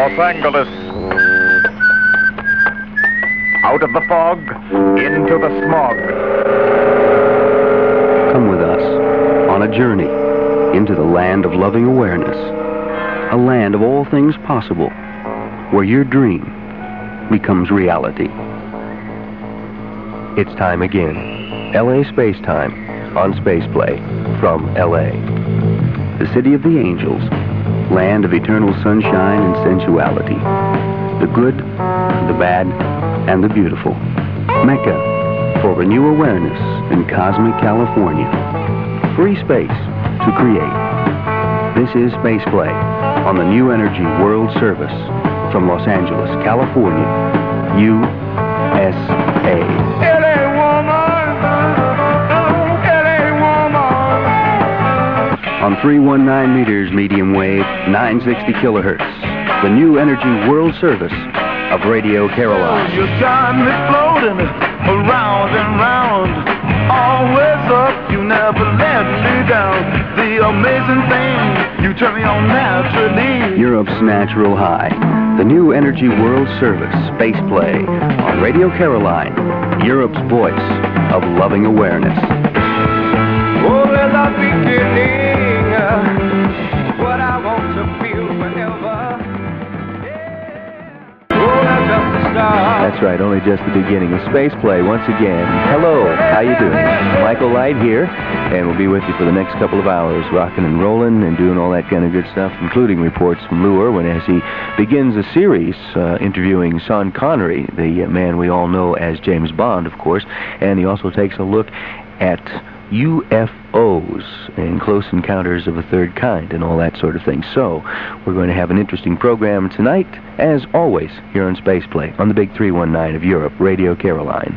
Los Angeles. Out of the fog, into the smog. Come with us on a journey into the land of loving awareness. A land of all things possible, where your dream becomes reality. It's time again. LA Space Time on Spaceplay from LA. The city of the angels, land of eternal sunshine and sensuality. The good, the bad, and the beautiful. Mecca for a new awareness in cosmic California. Free space to create. This is Spaceplay on the New Energy World Service from Los Angeles, California, USA. LA woman, LA woman. On 319 meters medium wave, 960 kilohertz, the New Energy World Service of Radio Caroline. Your time is floating around and round. Always up, you never let me down. The amazing thing, you turn me on naturally. Europe's natural high. The New Energy World Service, Spaceplay, on Radio Caroline, Europe's voice of loving awareness. Oh, well, the beginning, what I want to feel forever. Yeah. Oh, that's just the start. That's right, only just the beginning of Spaceplay once again. Hello, how you doing? Michael Light here, and we'll be with you for the next couple of hours, rocking and rolling and doing all that kind of good stuff, including reports from Lou Irwin as he begins a series interviewing Sean Connery, the man we all know as James Bond, of course, and he also takes a look at UFOs and close encounters of a third kind and all that sort of thing. So, we're going to have an interesting program tonight, as always, here on Spaceplay, on the Big 319 of Europe, Radio Caroline.